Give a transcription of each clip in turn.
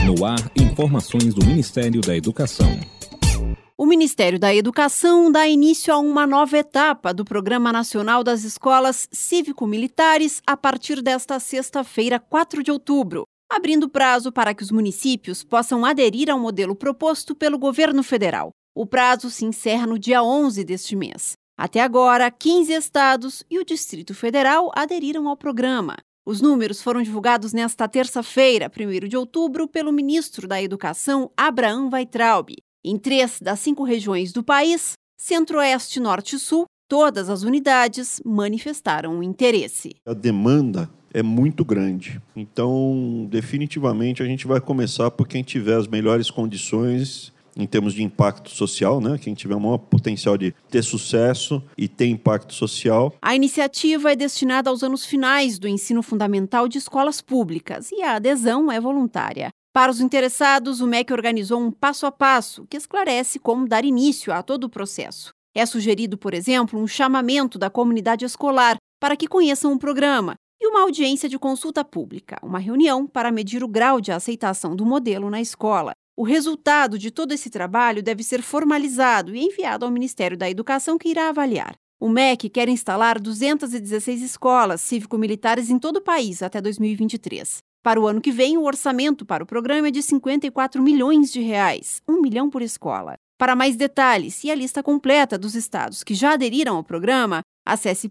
No ar, informações do Ministério da Educação. O Ministério da Educação dá início a uma nova etapa do Programa Nacional das Escolas Cívico-Militares a partir desta sexta-feira, 4 de outubro, abrindo prazo para que os municípios possam aderir ao modelo proposto pelo governo federal. O prazo se encerra no dia 11 deste mês. Até agora, 15 estados e o Distrito Federal aderiram ao programa. Os números foram divulgados nesta terça-feira, 1º de outubro, pelo ministro da Educação, Abraham Weintraub. Em 3 das 5 regiões do país, Centro-Oeste, Norte e Sul, todas as unidades manifestaram o interesse. A demanda é muito grande. Então, definitivamente, a gente vai começar por quem tiver as melhores condições em termos de impacto social, né? Quem tiver o maior potencial de ter sucesso e ter impacto social. A iniciativa é destinada aos anos finais do ensino fundamental de escolas públicas e a adesão é voluntária. Para os interessados, o MEC organizou um passo a passo que esclarece como dar início a todo o processo. É sugerido, por exemplo, um chamamento da comunidade escolar para que conheçam o programa e uma audiência de consulta pública, uma reunião para medir o grau de aceitação do modelo na escola. O resultado de todo esse trabalho deve ser formalizado e enviado ao Ministério da Educação, que irá avaliar. O MEC quer instalar 216 escolas cívico-militares em todo o país até 2023. Para o ano que vem, o orçamento para o programa é de R$ 54 milhões, R$1 milhão por escola. Para mais detalhes e a lista completa dos estados que já aderiram ao programa, acesse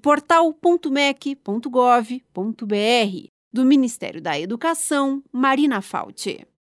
portal.mec.gov.br. Do Ministério da Educação, Marina Fauci.